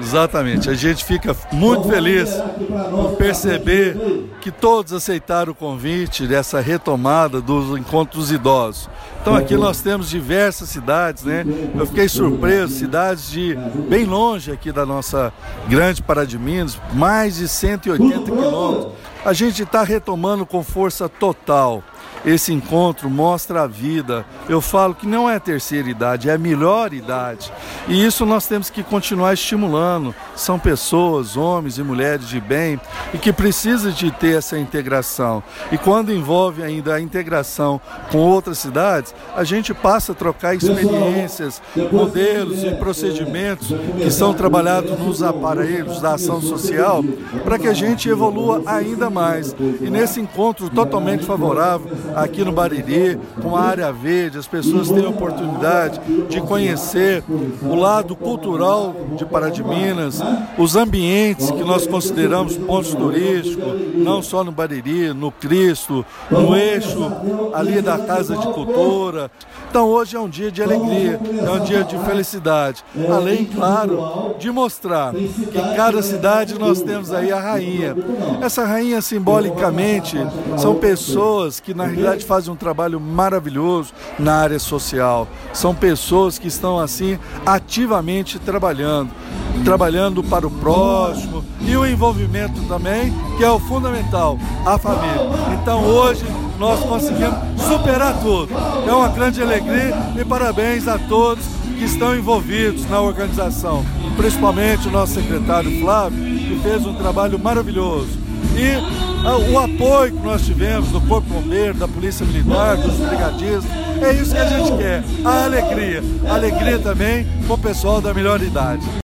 Exatamente, a gente fica muito feliz por perceber que todos aceitaram o convite dessa retomada dos encontros idosos. Então aqui nós temos diversas cidades, né? Eu fiquei surpreso, cidades de bem longe aqui da nossa grande Pará de Minas, mais de 180 quilômetros. A gente está retomando com força total. Esse encontro mostra a vida. Eu falo que não é a terceira idade, é a melhor idade. E isso nós temos que continuar estimulando. São pessoas, homens e mulheres de bem, e que precisam de ter essa integração. E quando envolve ainda a integração com outras cidades, a gente passa a trocar experiências, modelos e procedimentos que são trabalhados nos aparelhos da ação social para que a gente evolua ainda mais. E nesse encontro totalmente favorável, aqui no Bariri, com a área verde, as pessoas têm a oportunidade de conhecer o lado cultural de Pará de Minas, os ambientes que nós consideramos pontos turísticos, não só no Bariri, no Cristo, no eixo ali da Casa de Cultura. Então hoje é um dia de alegria, é um dia de felicidade, além, claro, de mostrar que em cada cidade nós temos aí a rainha. Essa rainha, simbolicamente, são pessoas que na realidade fazem um trabalho maravilhoso na área social. São pessoas que estão assim ativamente trabalhando para o próximo, e o envolvimento também, que é o fundamental, a família. Então hoje nós conseguimos superar tudo. É uma grande alegria e parabéns a todos que estão envolvidos na organização, principalmente o nosso secretário Flávio, que fez um trabalho maravilhoso. E o apoio que nós tivemos do Corpo Bombeiro, da Polícia Militar, dos brigadistas, é isso que a gente quer, a alegria também com o pessoal da melhor idade.